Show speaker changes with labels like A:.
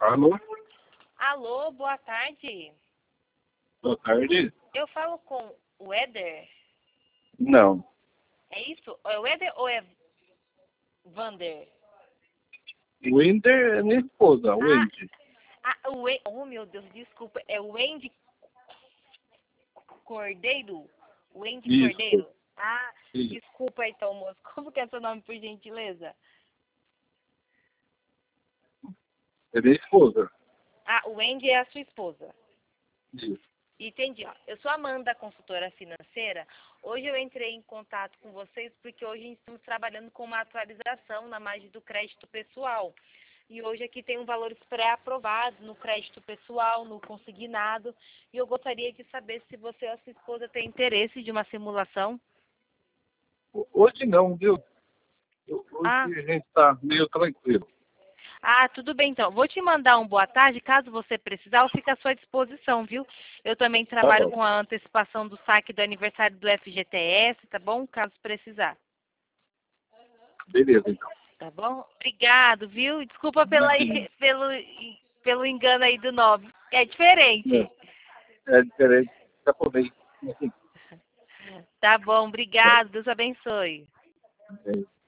A: Alô?
B: Alô, boa tarde.
A: Boa tarde?
B: Eu falo com o Éder?
A: Não.
B: É isso? É o Éder ou é Vander?
A: Winder é minha esposa, Wendy.
B: Oh, meu Deus, desculpa. É o Wendy Cordeiro? Wendy
A: Isso.
B: Cordeiro?
A: Isso.
B: Desculpa então, moço. Como que é seu nome, por gentileza?
A: É minha esposa.
B: O Wendy é a sua esposa.
A: Isso.
B: Entendi. Ó. Eu sou a Amanda, consultora financeira. Hoje eu entrei em contato com vocês porque hoje estamos trabalhando com uma atualização na margem do crédito pessoal. E hoje aqui tem um valores pré-aprovados no crédito pessoal, no consignado. E eu gostaria de saber se você ou a sua esposa tem interesse de uma simulação.
A: Hoje não, viu? Hoje
B: Ah,
A: a gente está meio tranquilo.
B: tudo bem então. Vou te mandar um boa tarde. Caso você precisar, eu fico à sua disposição, viu? Eu também
A: Tá
B: trabalho
A: bom.
B: com a antecipação do saque do aniversário do FGTS, tá bom? Caso precisar.
A: Beleza, então.
B: Tá bom? Obrigado, viu? Desculpa
A: Imagina.
B: pelo engano aí do nome. É diferente.
A: É diferente. Japonês.
B: Tá bom, obrigado. Deus abençoe.
A: É.